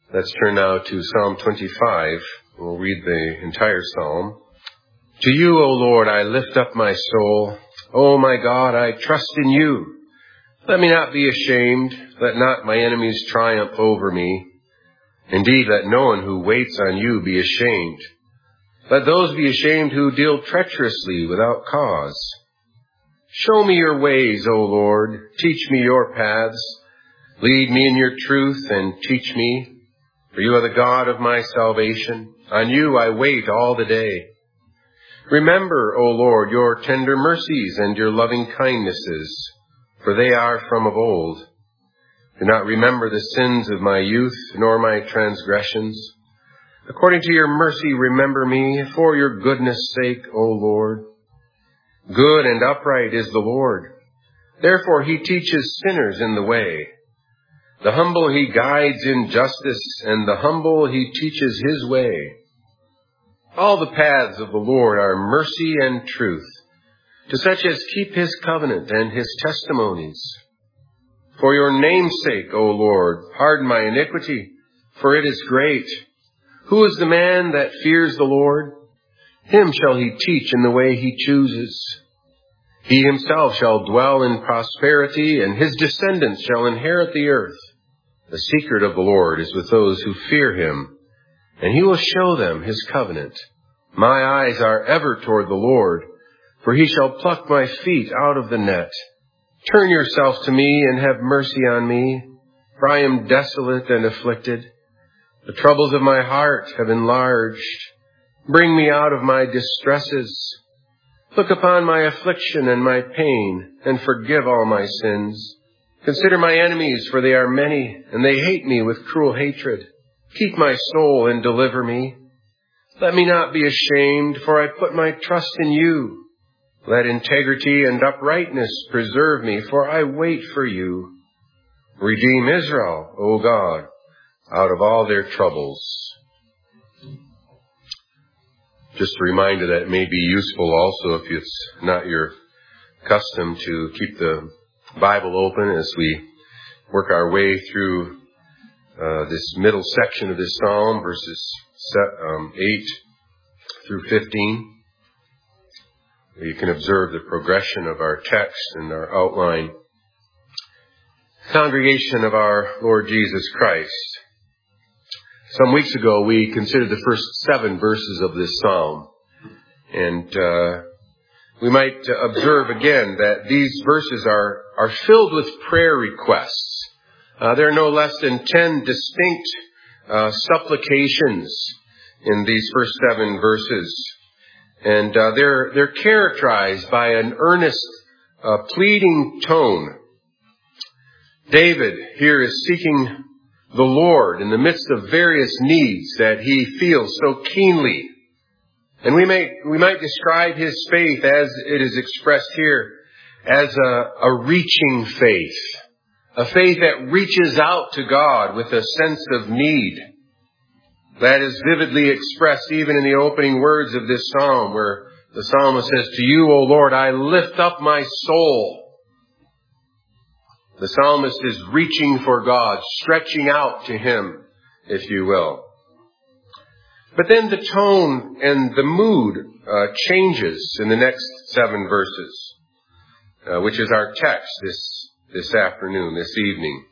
Let's turn now to Psalm 25. We'll read the entire psalm. To you, O Lord, I lift up my soul. O my God, I trust in you. Let me not be ashamed. Let not my enemies triumph over me. Indeed, let no one who waits on you be ashamed. Let those be ashamed who deal treacherously without cause. Show me your ways, O Lord. Teach me your paths. Lead me in your truth and teach me. For you are the God of my salvation. On you I wait all the day. Remember, O Lord, your tender mercies and your loving kindnesses, for they are from of old. Do not remember the sins of my youth, nor my transgressions. According to your mercy, remember me, for your goodness' sake, O Lord. Good and upright is the Lord. Therefore he teaches sinners in the way. The humble he guides in justice, and the humble he teaches his way. All the paths of the Lord are mercy and truth, to such as keep his covenant and his testimonies. For your name's sake, O Lord, pardon my iniquity, for it is great. Who is the man that fears the Lord? Him shall he teach in the way he chooses. He himself shall dwell in prosperity, and his descendants shall inherit the earth. The secret of the Lord is with those who fear him, and he will show them his covenant. My eyes are ever toward the Lord, for he shall pluck my feet out of the net. Turn yourself to me and have mercy on me, for I am desolate and afflicted. The troubles of my heart have enlarged. Bring me out of my distresses. Look upon my affliction and my pain, and forgive all my sins. Consider my enemies, for they are many, and they hate me with cruel hatred. Keep my soul and deliver me. Let me not be ashamed, for I put my trust in you. Let integrity and uprightness preserve me, for I wait for you. Redeem Israel, O God, out of all their troubles. Just a reminder that it may be useful also if it's not your custom to keep the Bible open as we work our way through this middle section of this psalm, verses 8 through 15. You can observe the progression of our text and our outline. Congregation of our Lord Jesus Christ. Some weeks ago, we considered the first 7 verses of this psalm. And we might observe again that these verses are filled with prayer requests. There are no less than 10 distinct supplications in these first 7 verses. And they're characterized by an earnest, pleading tone. David here is seeking the Lord in the midst of various needs that he feels so keenly. And we might describe his faith as it is expressed here as a reaching faith. A faith that reaches out to God with a sense of need. That is vividly expressed even in the opening words of this psalm, where the psalmist says, to you, O Lord, I lift up my soul. The psalmist is reaching for God, stretching out to him, if you will. But then the tone and the mood changes in the next 7 verses, which is our text this afternoon, this evening.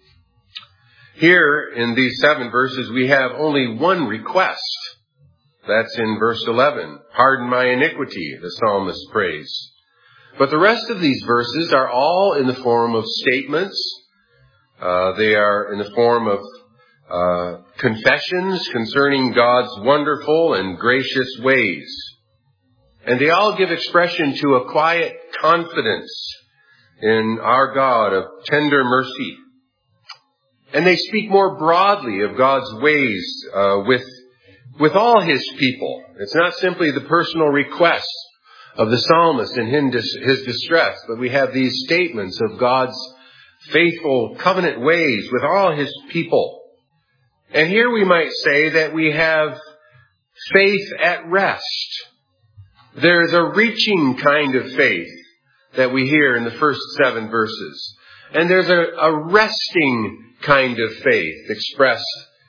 Here in these 7 verses, we have only one request. That's in verse 11. Pardon my iniquity, the psalmist prays. But the rest of these verses are all in the form of statements. They are in the form of confessions concerning God's wonderful and gracious ways. And they all give expression to a quiet confidence in our God of tender mercy. And they speak more broadly of God's ways with all his people. It's not simply the personal request of the psalmist in his distress, but we have these statements of God's faithful covenant ways with all his people. And here we might say that we have faith at rest. There's a reaching kind of faith that we hear in the first 7 verses. And there's a resting kind of faith expressed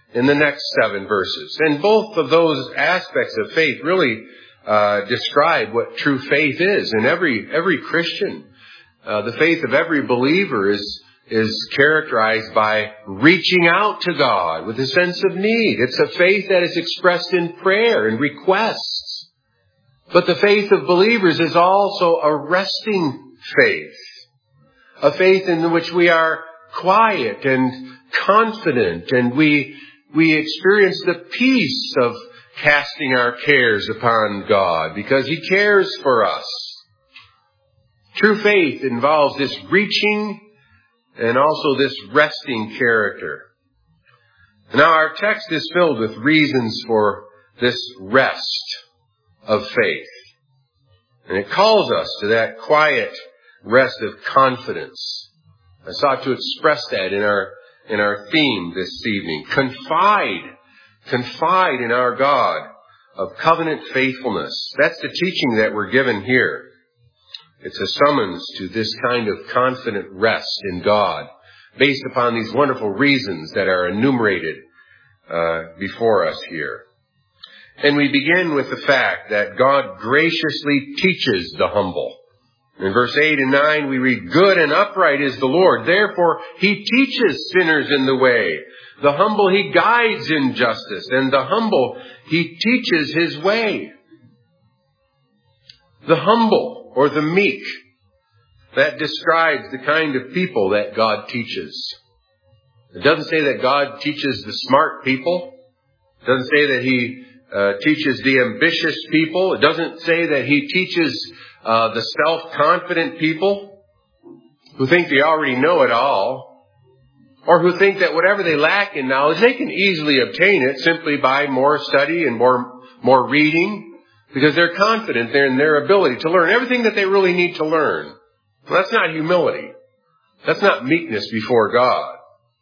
in the next 7 verses. And both of those aspects of faith really describe what true faith is in every Christian. The faith of every believer is characterized by reaching out to God with a sense of need. It's a faith that is expressed in prayer and requests. But the faith of believers is also a resting faith. A faith in which we are quiet and confident, and we experience the peace of casting our cares upon God because He cares for us. True faith involves this reaching and also this resting character. Now our text is filled with reasons for this rest of faith. And it calls us to that quiet rest of confidence. I sought to express that in our theme this evening. Confide in our God of covenant faithfulness. That's the teaching that we're given here. It's a summons to this kind of confident rest in God based upon these wonderful reasons that are enumerated before us here. And we begin with the fact that God graciously teaches the humble. In verse 8 and 9 we read, "Good and upright is the Lord. Therefore He teaches sinners in the way. The humble He guides in justice, and the humble He teaches His way." The humble, or the meek, that describes the kind of people that God teaches. It doesn't say that God teaches the smart people. It doesn't say that He teaches the ambitious people. It doesn't say that He teaches the self-confident people who think they already know it all, or who think that whatever they lack in knowledge, they can easily obtain it simply by more study and more reading, because they're confident in their ability to learn everything that they really need to learn. Well, that's not humility. That's not meekness before God.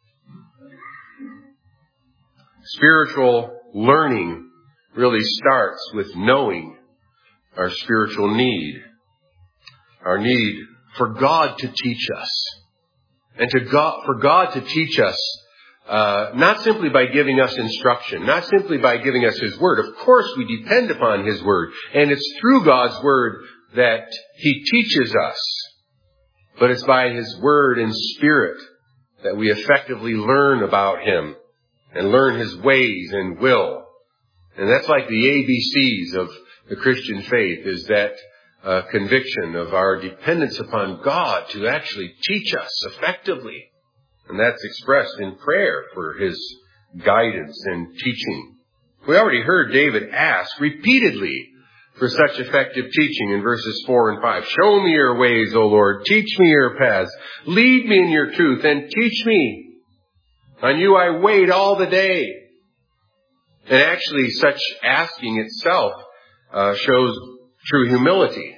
Spiritual learning really starts with knowing our spiritual need. Our need for God to teach us. And for God to teach us, not simply by giving us instruction, not simply by giving us His Word. Of course we depend upon His Word. And it's through God's Word that He teaches us. But it's by His Word and Spirit that we effectively learn about Him and learn His ways and will. And that's like the ABCs of the Christian faith, is that conviction of our dependence upon God to actually teach us effectively. And that's expressed in prayer for His guidance and teaching. We already heard David ask repeatedly for such effective teaching in verses 4 and 5. "Show me your ways, O Lord. Teach me your paths. Lead me in your truth and teach me. On you I wait all the day." And actually such asking itself shows true humility,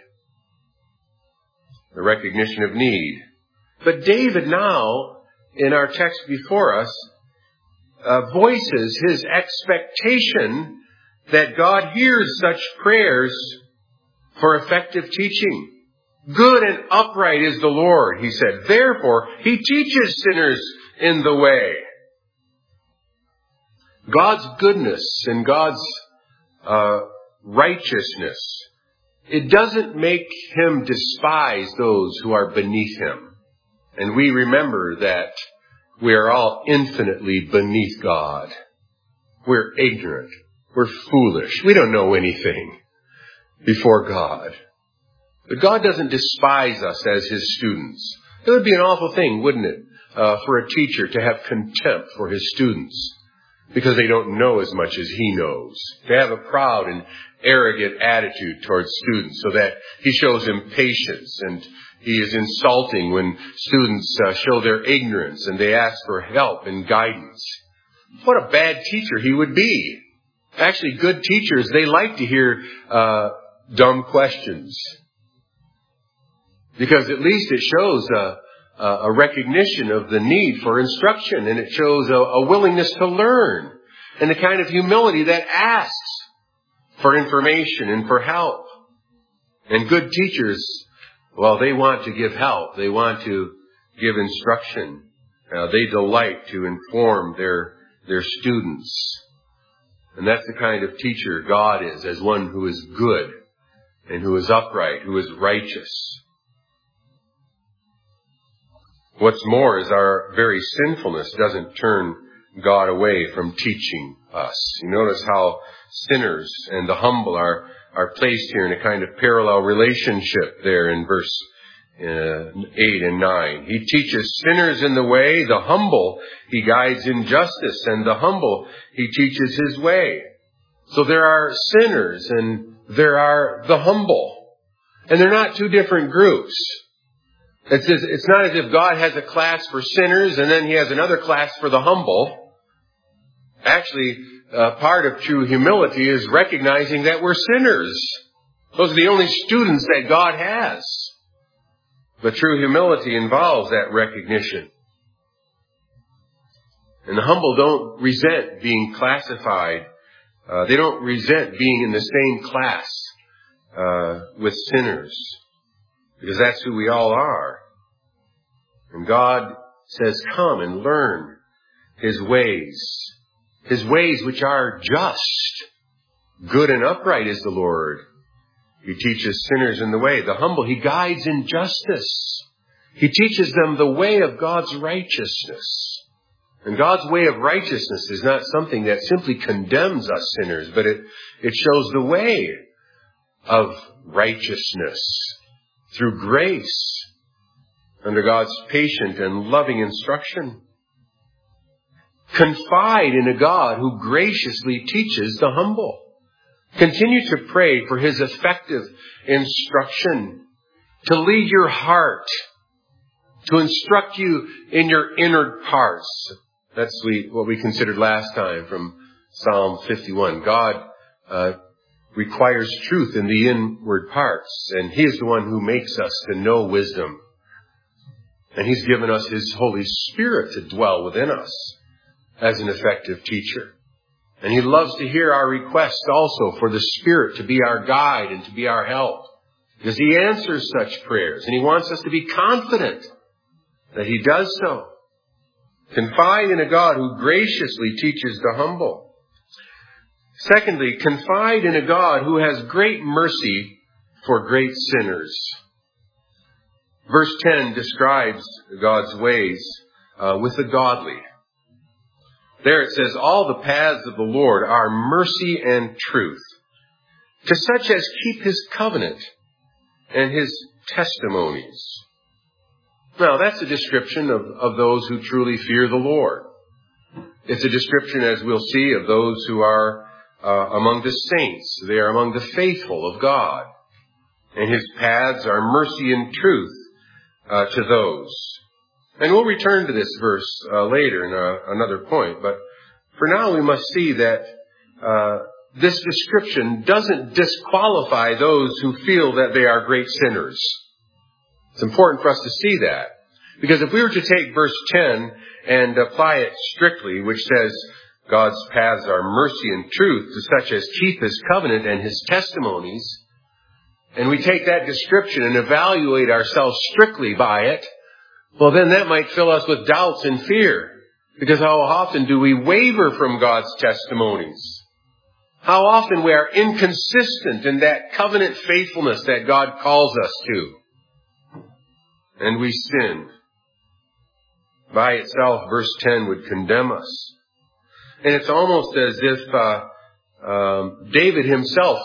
the recognition of need. But David now, in our text before us, voices his expectation that God hears such prayers for effective teaching. "Good and upright is the Lord," he said. "Therefore, He teaches sinners in the way." God's goodness and God's righteousness, it doesn't make Him despise those who are beneath Him. And we remember that we are all infinitely beneath God. We're ignorant. We're foolish. We don't know anything before God. But God doesn't despise us as His students. It would be an awful thing, wouldn't it, for a teacher to have contempt for his students because they don't know as much as he knows. To have a proud and arrogant attitude towards students so that he shows impatience and he is insulting when students show their ignorance and they ask for help and guidance. What a bad teacher he would be. Actually, good teachers, they like to hear dumb questions, because at least it shows a recognition of the need for instruction, and it shows a willingness to learn, and the kind of humility that asks for information and for help. And good teachers, well, they want to give help. They want to give instruction. They delight to inform their their students. And that's the kind of teacher God is, as one who is good and who is upright, who is righteous. What's more is our very sinfulness doesn't turn God away from teaching us. You notice how sinners and the humble are placed here in a kind of parallel relationship there in verse 8 and 9. He teaches sinners in the way, the humble he guides in justice, and the humble he teaches his way. So there are sinners and there are the humble. And they're not two different groups. It's not as if God has a class for sinners and then he has another class for the humble. Actually, part of true humility is recognizing that we're sinners. Those are the only students that God has. But true humility involves that recognition. And the humble don't resent being classified. They don't resent being in the same class with sinners. Because that's who we all are. And God says, come and learn His ways. His ways which are just. Good and upright is the Lord. He teaches sinners in the way. The humble He guides in justice. He teaches them the way of God's righteousness. And God's way of righteousness is not something that simply condemns us sinners, but it shows the way of righteousness through grace under God's patient and loving instruction. Confide in a God who graciously teaches the humble. Continue to pray for His effective instruction to lead your heart, to instruct you in your inner parts. That's what we considered last time from Psalm 51. God requires truth in the inward parts, and He is the one who makes us to know wisdom. And He's given us His Holy Spirit to dwell within us as an effective teacher. And He loves to hear our requests also for the Spirit to be our guide and to be our help. Because He answers such prayers, and He wants us to be confident that He does so. Confide in a God who graciously teaches the humble. Secondly, confide in a God who has great mercy for great sinners. Verse 10 describes God's ways with the godly. There it says, all the paths of the Lord are mercy and truth, to such as keep His covenant and His testimonies. Now, that's a description of those who truly fear the Lord. It's a description, as we'll see, of those who are among the saints. They are among the faithful of God. And His paths are mercy and truth to those. And we'll return to this verse later in another point. But for now, we must see that this description doesn't disqualify those who feel that they are great sinners. It's important for us to see that. Because if we were to take verse 10 and apply it strictly, which says God's paths are mercy and truth to such as keep His covenant and His testimonies, and we take that description and evaluate ourselves strictly by it, well, then that might fill us with doubts and fear. Because how often do we waver from God's testimonies? How often we are inconsistent in that covenant faithfulness that God calls us to. And we sin. By itself, verse 10 would condemn us. And it's almost as if David himself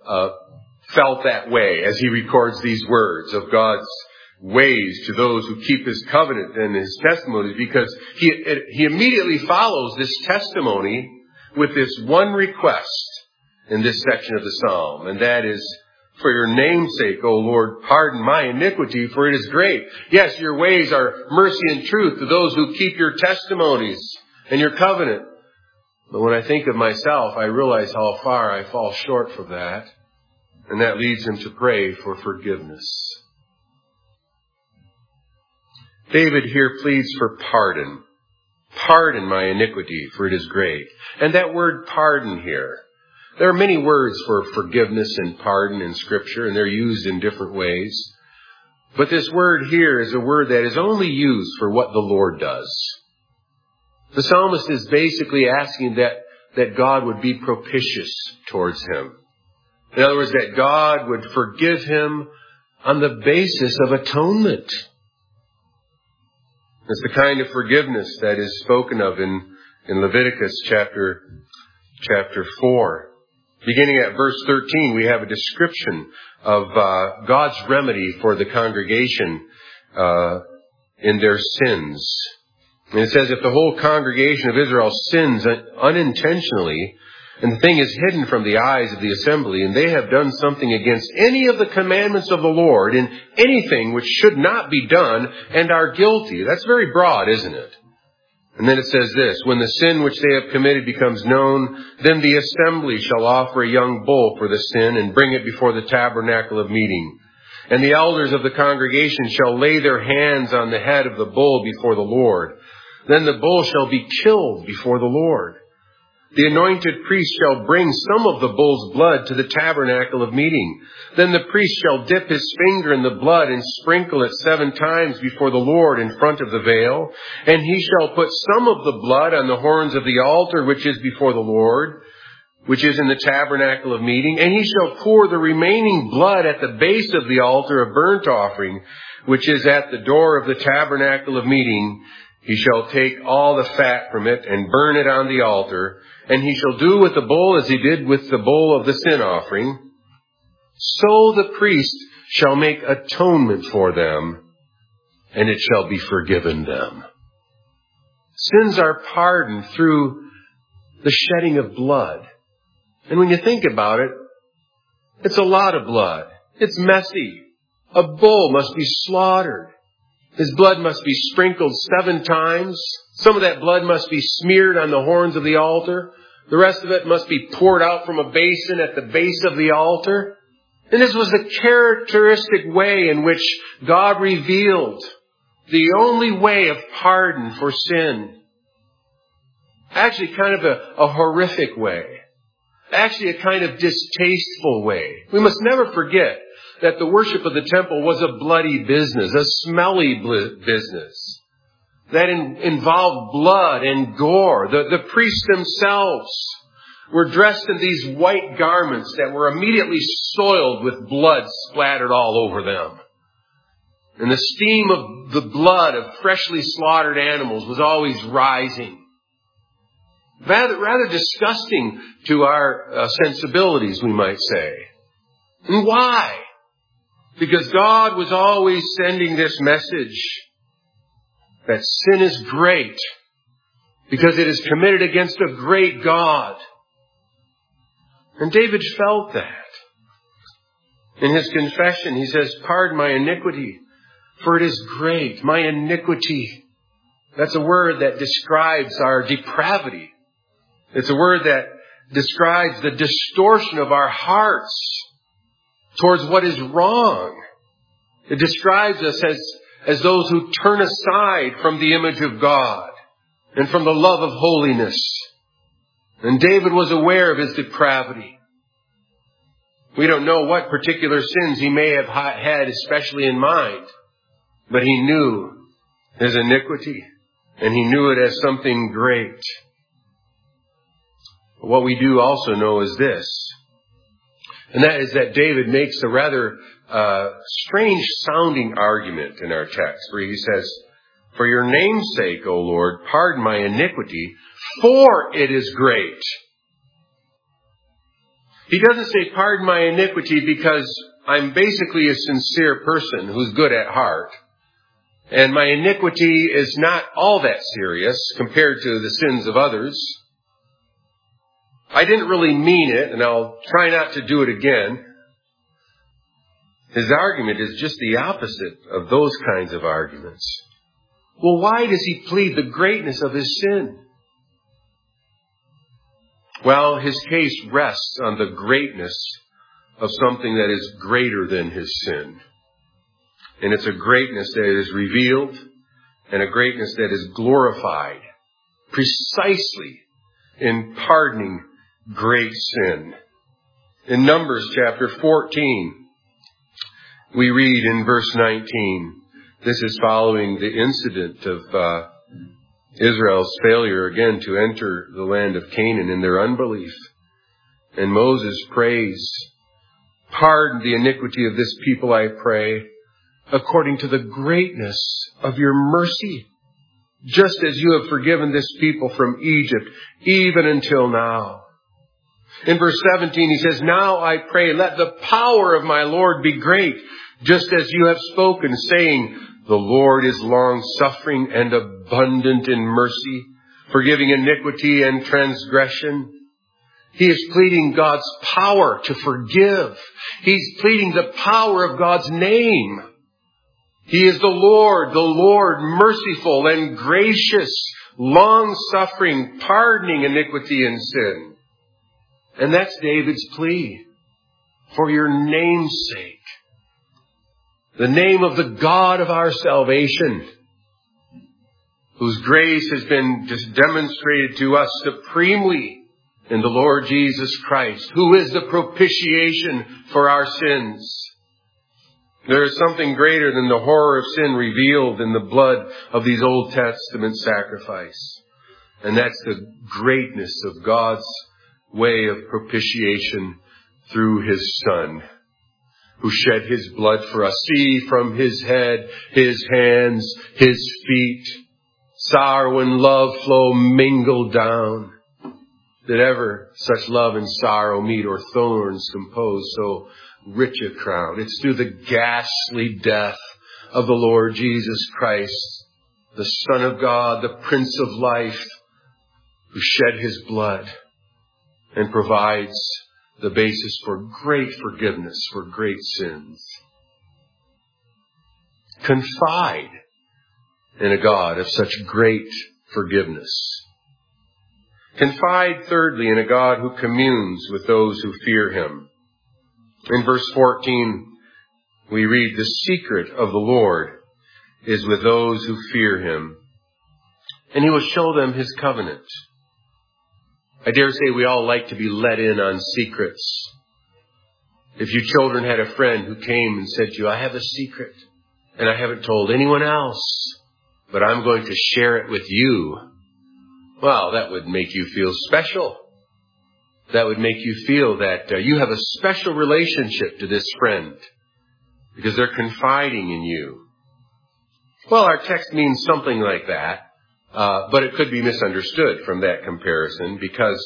felt that way as he records these words of God's ways to those who keep His covenant and His testimonies, because he immediately follows this testimony with this one request in this section of the psalm, and that is, for your name's sake, O Lord, pardon my iniquity, for it is great. Yes, your ways are mercy and truth to those who keep your testimonies and your covenant. But when I think of myself, I realize how far I fall short from that. And that leads him to pray for forgiveness. David here pleads for pardon. Pardon my iniquity, for it is great. And that word pardon here, there are many words for forgiveness and pardon in Scripture, and they're used in different ways. But this word here is a word that is only used for what the Lord does. The psalmist is basically asking that God would be propitious towards him. In other words, that God would forgive him on the basis of atonement. It's the kind of forgiveness that is spoken of in Leviticus chapter 4. Beginning at verse 13, we have a description of God's remedy for the congregation in their sins. And it says, if the whole congregation of Israel sins unintentionally, and the thing is hidden from the eyes of the assembly, and they have done something against any of the commandments of the Lord in anything which should not be done, and are guilty. That's very broad, isn't it? And then it says this, when the sin which they have committed becomes known, then the assembly shall offer a young bull for the sin and bring it before the tabernacle of meeting. And the elders of the congregation shall lay their hands on the head of the bull before the Lord. Then the bull shall be killed before the Lord. The anointed priest shall bring some of the bull's blood to the tabernacle of meeting. Then the priest shall dip his finger in the blood and sprinkle it 7 times before the Lord in front of the veil. And he shall put some of the blood on the horns of the altar which is before the Lord, which is in the tabernacle of meeting. And he shall pour the remaining blood at the base of the altar of burnt offering, which is at the door of the tabernacle of meeting. He shall take all the fat from it and burn it on the altar. And he shall do with the bull as he did with the bull of the sin offering. So the priest shall make atonement for them, and it shall be forgiven them. Sins are pardoned through the shedding of blood. And when you think about it, it's a lot of blood. It's messy. A bull must be slaughtered. His blood must be sprinkled 7 times. Some of that blood must be smeared on the horns of the altar. The rest of it must be poured out from a basin at the base of the altar. And this was the characteristic way in which God revealed the only way of pardon for sin. Actually, kind of a horrific way. Actually, a kind of distasteful way. We must never forget that the worship of the temple was a bloody business, a smelly business that involved blood and gore. The priests themselves were dressed in these white garments that were immediately soiled with blood splattered all over them. And the steam of the blood of freshly slaughtered animals was always rising. Rather disgusting to our sensibilities, we might say. And why? Because God was always sending this message that sin is great because it is committed against a great God. And David felt that. In his confession, he says, pardon my iniquity, for it is great. My iniquity. That's a word that describes our depravity. It's a word that describes the distortion of our hearts towards what is wrong. It describes us as those who turn aside from the image of God and from the love of holiness. And David was aware of his depravity. We don't know what particular sins he may have had especially in mind, but he knew his iniquity, and he knew it as something great. What we do also know is this, and that is that David makes a rather strange sounding argument in our text, where he says, for your name's sake, O Lord, pardon my iniquity, for it is great. He doesn't say, pardon my iniquity because I'm basically a sincere person who's good at heart. And my iniquity is not all that serious compared to the sins of others. I didn't really mean it, and I'll try not to do it again. His argument is just the opposite of those kinds of arguments. Well, why does he plead the greatness of his sin? Well, his case rests on the greatness of something that is greater than his sin. And it's a greatness that is revealed and a greatness that is glorified precisely in pardoning great sin. In Numbers chapter 14, we read in verse 19, this is following the incident of Israel's failure again to enter the land of Canaan in their unbelief. And Moses prays, "Pardon the iniquity of this people, I pray, according to the greatness of your mercy, just as you have forgiven this people from Egypt, even until now." In verse 17, he says, "Now I pray, let the power of my Lord be great, just as you have spoken, saying, the Lord is long-suffering and abundant in mercy, forgiving iniquity and transgression." He is pleading God's power to forgive. He's pleading the power of God's name. He is the Lord, merciful and gracious, long-suffering, pardoning iniquity and sin. And that's David's plea. For your name's sake. The name of the God of our salvation, whose grace has been demonstrated to us supremely in the Lord Jesus Christ, who is the propitiation for our sins. There is something greater than the horror of sin revealed in the blood of these Old Testament sacrifices. And that's the greatness of God's way of propitiation through His Son, who shed His blood for us. See, from His head, His hands, His feet, sorrow and love flow mingled down. Did ever such love and sorrow meet, or thorns compose so rich a crown? It's through the ghastly death of the Lord Jesus Christ, the Son of God, the Prince of Life, who shed His blood and provides the basis for great forgiveness for great sins. Confide in a God of such great forgiveness. Confide, thirdly, in a God who communes with those who fear Him. In verse 14, we read, "The secret of the Lord is with those who fear Him, and He will show them His covenant." I dare say we all like to be let in on secrets. If you children had a friend who came and said to you, "I have a secret, and I haven't told anyone else, but I'm going to share it with you," well, that would make you feel special. That would make you feel that you have a special relationship to this friend because they're confiding in you. Well, our text means something like that. But it could be misunderstood from that comparison, because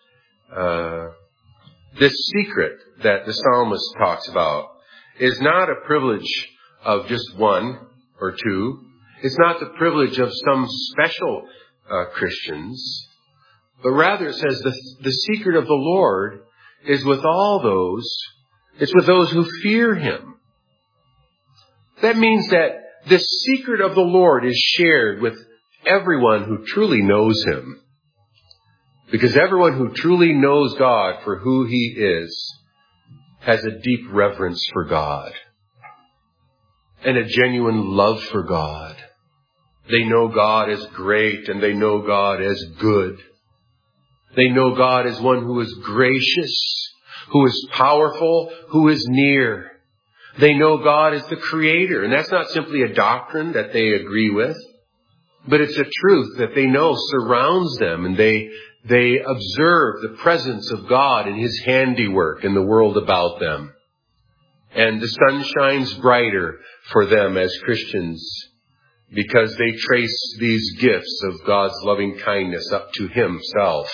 this secret that the psalmist talks about is not a privilege of just one or two. It's not the privilege of some special Christians, but rather it says the secret of the Lord is with all those. It's with those who fear Him. That means that the secret of the Lord is shared with everyone who truly knows Him. Because everyone who truly knows God for who He is has a deep reverence for God and a genuine love for God. They know God as great, and they know God as good. They know God as one who is gracious, who is powerful, who is near. They know God as the Creator, and that's not simply a doctrine that they agree with, but it's a truth that they know surrounds them, and they observe the presence of God and His handiwork in the world about them. And the sun shines brighter for them as Christians because they trace these gifts of God's loving kindness up to Himself.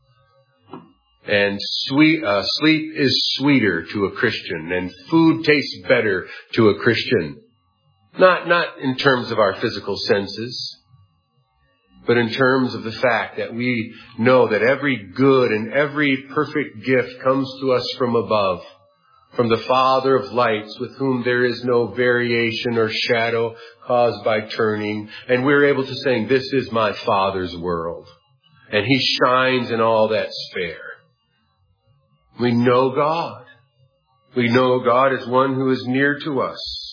And sleep is sweeter to a Christian, and food tastes better to a Christian. Not in terms of our physical senses, but in terms of the fact that we know that every good and every perfect gift comes to us from above, from the Father of lights, with whom there is no variation or shadow caused by turning. And we're able to say, "This is my Father's world, and He shines in all that's fair." We know God. We know God as one who is near to us.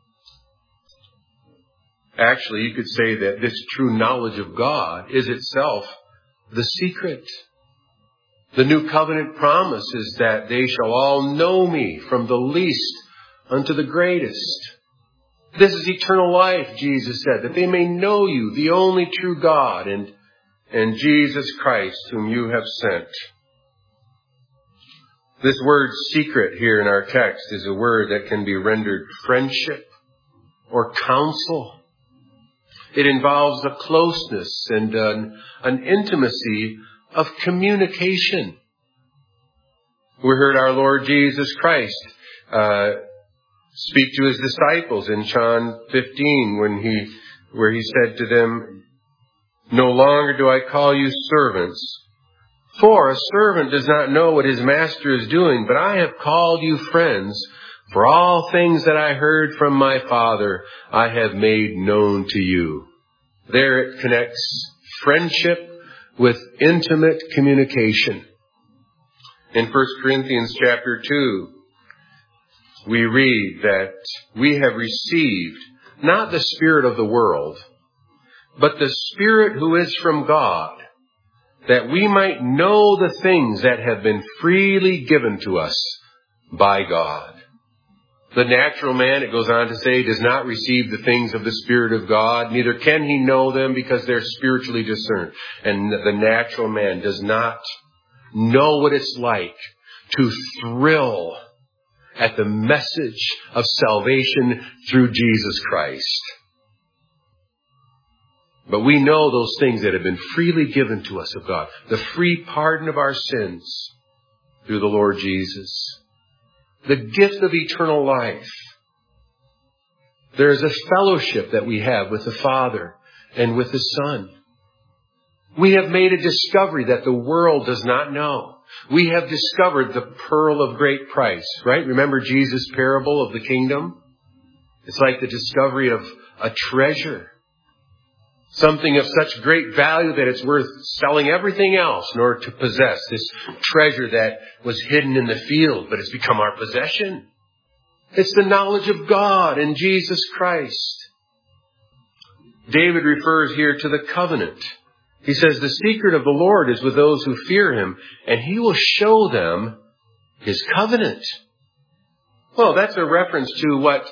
Actually, you could say that this true knowledge of God is itself the secret. The new covenant promise is that they shall all know me, from the least unto the greatest. This is eternal life, Jesus said, that they may know you, the only true God, and Jesus Christ, whom you have sent. This word secret here in our text is a word that can be rendered friendship or counsel. It involves a closeness and an intimacy of communication. We heard our Lord Jesus Christ speak to his disciples in John 15 where he said to them, "No longer do I call you servants, for a servant does not know what his master is doing, but I have called you friends, for all things that I heard from my Father I have made known to you." There it connects friendship with intimate communication. In 1 Corinthians chapter 2, we read that we have received not the spirit of the world, but the Spirit who is from God, that we might know the things that have been freely given to us by God. The natural man, it goes on to say, does not receive the things of the Spirit of God, neither can he know them because they're spiritually discerned. And the natural man does not know what it's like to thrill at the message of salvation through Jesus Christ. But we know those things that have been freely given to us of God. The free pardon of our sins through the Lord Jesus. The gift of eternal life. There is a fellowship that we have with the Father and with the Son. We have made a discovery that the world does not know. We have discovered the pearl of great price, right? Remember Jesus' parable of the kingdom? It's like the discovery of a treasure. Something of such great value that it's worth selling everything else in order to possess this treasure that was hidden in the field, but it's become our possession. It's the knowledge of God in Jesus Christ. David refers here to the covenant. He says, "The secret of the Lord is with those who fear him, and he will show them his covenant." Well, that's a reference to what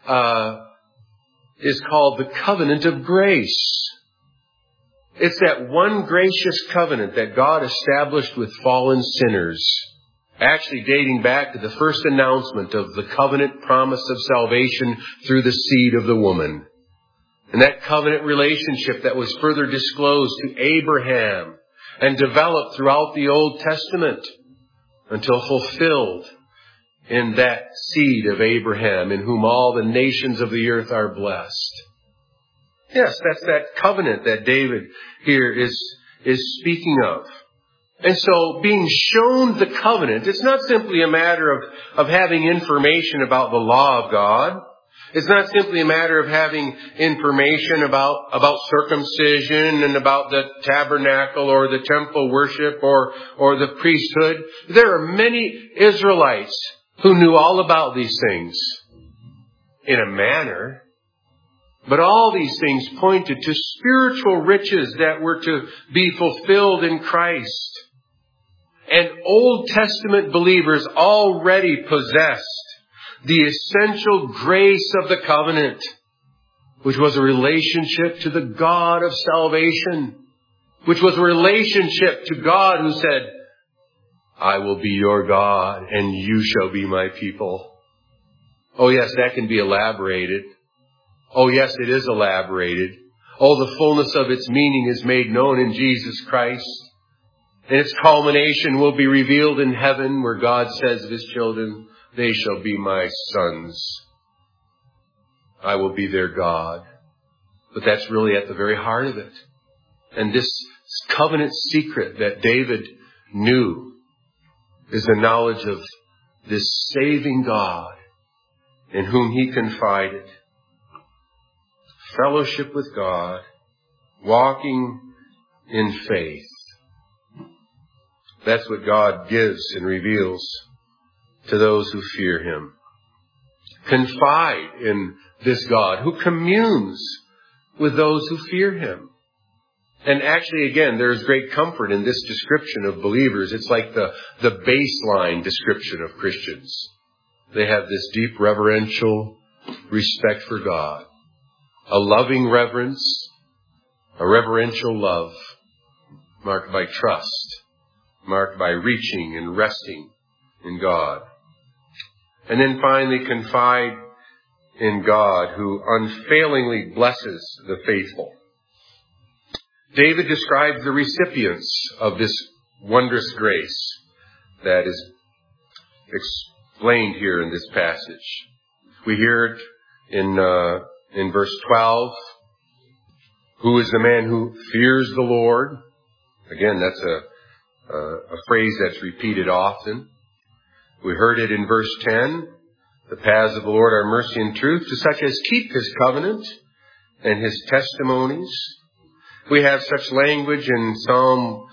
is called the covenant of grace. It's that one gracious covenant that God established with fallen sinners, actually dating back to the first announcement of the covenant promise of salvation through the seed of the woman. And that covenant relationship that was further disclosed to Abraham and developed throughout the Old Testament until fulfilled in that seed of Abraham, in whom all the nations of the earth are blessed. Yes, that's that covenant that David here is speaking of. And so being shown the covenant, it's not simply a matter of having information about the law of God. It's not simply a matter of having information about circumcision and about the tabernacle or the temple worship or the priesthood. There are many Israelites who knew all about these things in a manner. But all these things pointed to spiritual riches that were to be fulfilled in Christ. And Old Testament believers already possessed the essential grace of the covenant, which was a relationship to the God of salvation, which was a relationship to God who said, "I will be your God and you shall be my people." Oh yes, that can be elaborated. Oh yes, it is elaborated. Oh, the fullness of its meaning is made known in Jesus Christ. And its culmination will be revealed in heaven, where God says of his children, "They shall be my sons. I will be their God." But that's really at the very heart of it. And this covenant secret that David knew is the knowledge of this saving God in whom he confided. Fellowship with God, walking in faith. That's what God gives and reveals to those who fear him. Confide in this God who communes with those who fear him. And actually, again, there is great comfort in this description of believers. It's like the baseline description of Christians. They have this deep reverential, respect for God, a loving reverence, a reverential love, marked by trust, marked by reaching and resting in God. And then finally, confide in God, who unfailingly blesses the faithful. David describes the recipients of this wondrous grace that is explained here in this passage. We hear it in verse 12. Who is the man who fears the Lord? Again, that's a phrase that's repeated often. We heard it in verse 10. The paths of the Lord are mercy and truth to such as keep His covenant and His testimonies. We have such language in Psalm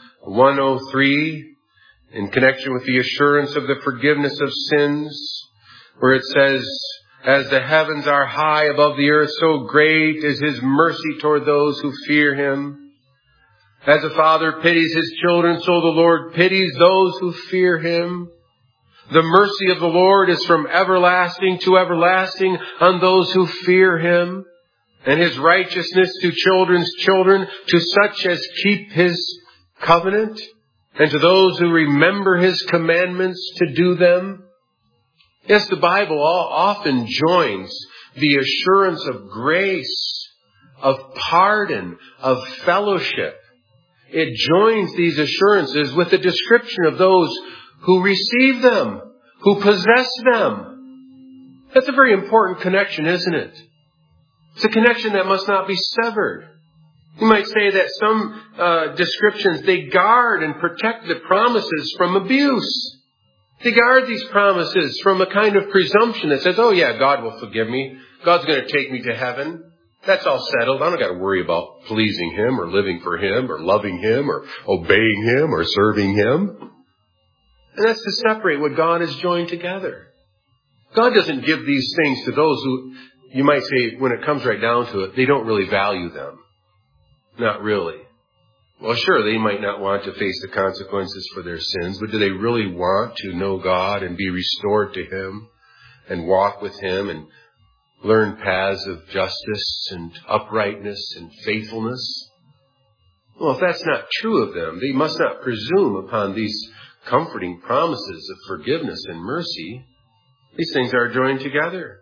103 in connection with the assurance of the forgiveness of sins, where it says, as the heavens are high above the earth, so great is His mercy toward those who fear Him. As a father pities his children, so the Lord pities those who fear Him. The mercy of the Lord is from everlasting to everlasting on those who fear Him, and His righteousness to children's children, to such as keep His covenant, and to those who remember His commandments to do them. Yes, the Bible often joins the assurance of grace, of pardon, of fellowship. It joins these assurances with the description of those who receive them, who possess them. That's a very important connection, isn't it? It's a connection that must not be severed. You might say that some descriptions, they guard and protect the promises from abuse. They guard these promises from a kind of presumption that says, oh yeah, God will forgive me. God's going to take me to heaven. That's all settled. I don't got to worry about pleasing Him or living for Him or loving Him or obeying Him or serving Him. And that's to separate what God has joined together. God doesn't give these things to those who, you might say, when it comes right down to it, they don't really value them. Not really. Well, sure, they might not want to face the consequences for their sins, but do they really want to know God and be restored to Him and walk with Him and learn paths of justice and uprightness and faithfulness? Well, if that's not true of them, they must not presume upon these comforting promises of forgiveness and mercy. These things are joined together.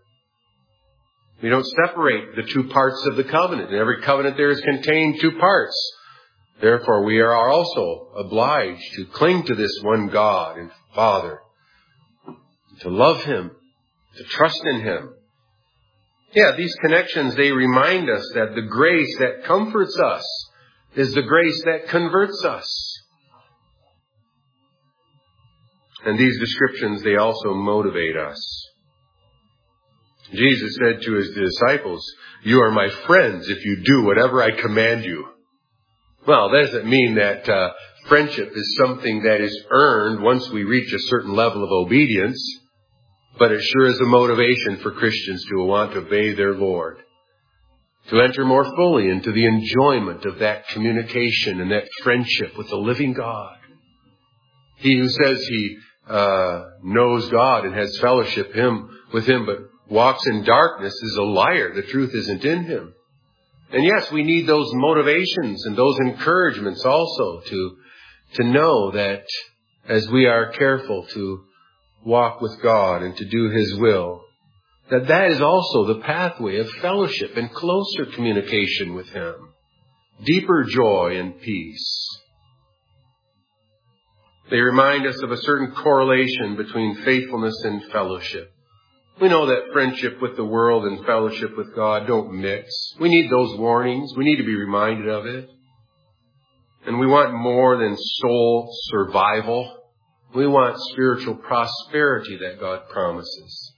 We don't separate the two parts of the covenant. In every covenant there is contained two parts. Therefore, we are also obliged to cling to this one God and Father, to love Him, to trust in Him. Yeah, these connections, they remind us that the grace that comforts us is the grace that converts us. And these descriptions, they also motivate us. Jesus said to His disciples, you are my friends if you do whatever I command you. Well, that doesn't mean that friendship is something that is earned once we reach a certain level of obedience, but it sure is a motivation for Christians to want to obey their Lord, to enter more fully into the enjoyment of that communication and that friendship with the living God. He who says he knows God and has fellowship with Him, but walks in darkness is a liar. The truth isn't in him. And yes, we need those motivations and those encouragements also to know that as we are careful to walk with God and to do His will, that is also the pathway of fellowship and closer communication with Him, deeper joy and peace. They remind us of a certain correlation between faithfulness and fellowship. We know that friendship with the world and fellowship with God don't mix. We need those warnings. We need to be reminded of it. And we want more than soul survival. We want spiritual prosperity that God promises.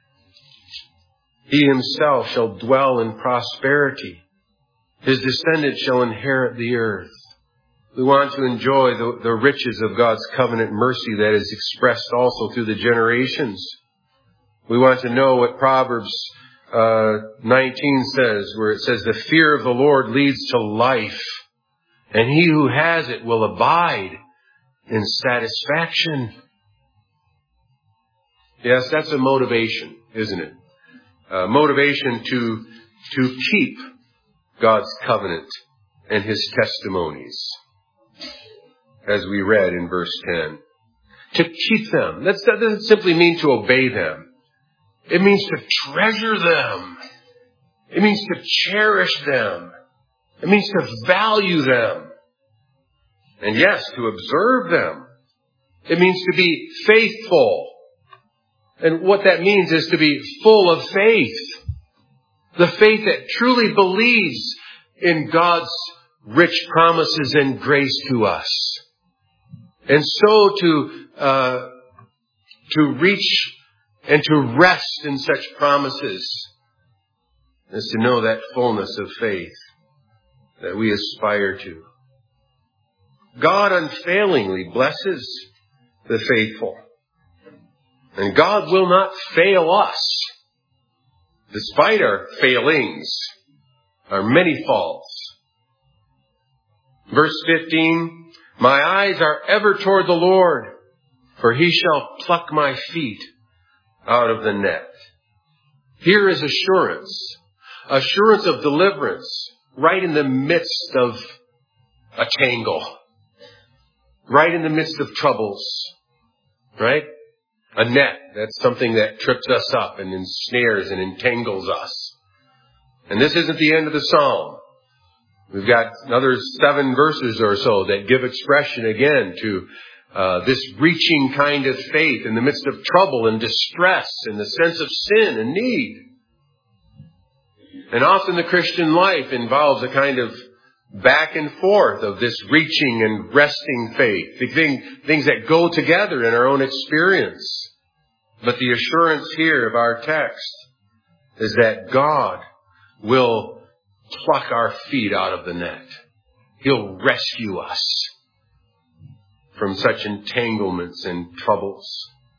He Himself shall dwell in prosperity. His descendants shall inherit the earth. We want to enjoy the riches of God's covenant mercy that is expressed also through the generations. We want to know what Proverbs 19 says, where it says, the fear of the Lord leads to life, and he who has it will abide in satisfaction. Yes, that's a motivation, isn't it? motivation to keep God's covenant and His testimonies, as we read in verse 10. To keep them. That doesn't simply mean to obey them. It means to treasure them. It means to cherish them. It means to value them. And yes, to observe them. It means to be faithful. And what that means is to be full of faith. The faith that truly believes in God's rich promises and grace to us. And so to reach and to rest in such promises is to know that fullness of faith that we aspire to. God unfailingly blesses the faithful. And God will not fail us, despite our failings, our many faults. Verse 15, my eyes are ever toward the Lord, for He shall pluck my feet out of the net. Here is assurance of deliverance, right in the midst of a tangle, right in the midst of troubles, right? A net, that's something that trips us up and ensnares and entangles us. And this isn't the end of the psalm. We've got another 7 verses or so that give expression again to this reaching kind of faith in the midst of trouble and distress and the sense of sin and need. And often the Christian life involves a kind of back and forth of this reaching and resting faith. The things that go together in our own experience. But the assurance here of our text is that God will pluck our feet out of the net. He'll rescue us from such entanglements and troubles.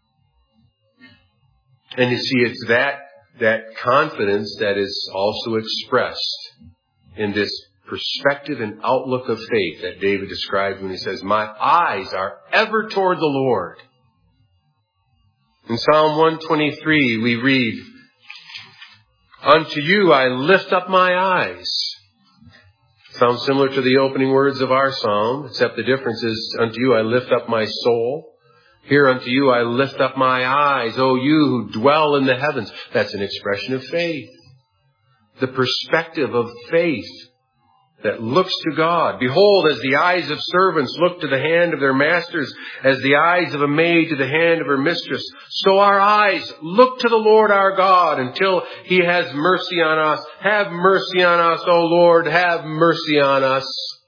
And you see, it's that confidence that is also expressed in this perspective and outlook of faith that David describes when he says, my eyes are ever toward the Lord. In Psalm 123, we read, unto you I lift up my eyes. Sounds similar to the opening words of our psalm, except the difference is, unto you I lift up my soul. Here, unto you I lift up my eyes, O you who dwell in the heavens. That's an expression of faith. The perspective of faith that looks to God. Behold, as the eyes of servants look to the hand of their masters, as the eyes of a maid to the hand of her mistress, so our eyes look to the Lord our God until He has mercy on us. Have mercy on us, O Lord, have mercy on us.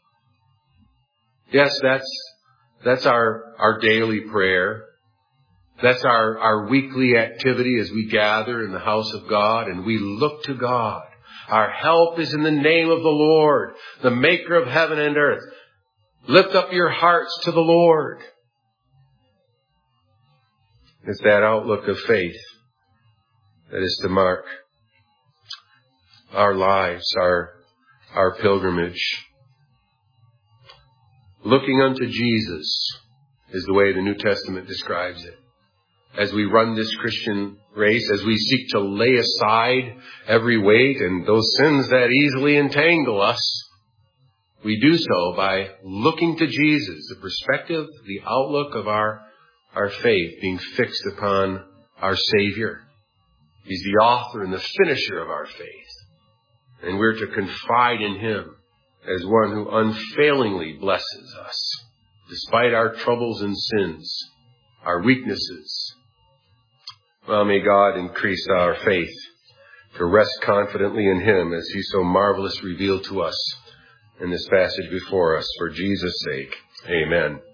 Yes, that's our daily prayer. That's our weekly activity as we gather in the house of God and we look to God. Our help is in the name of the Lord, the maker of heaven and earth. Lift up your hearts to the Lord. It's that outlook of faith that is to mark our lives, our pilgrimage. Looking unto Jesus is the way the New Testament describes it. As we run this Christian race, as we seek to lay aside every weight and those sins that easily entangle us, we do so by looking to Jesus, the perspective, the outlook of our faith being fixed upon our Savior. He's the author and the finisher of our faith. And we're to confide in Him as one who unfailingly blesses us, despite our troubles and sins, our weaknesses. Well, may God increase our faith to rest confidently in Him as He so marvelously revealed to us in this passage before us. For Jesus' sake, amen.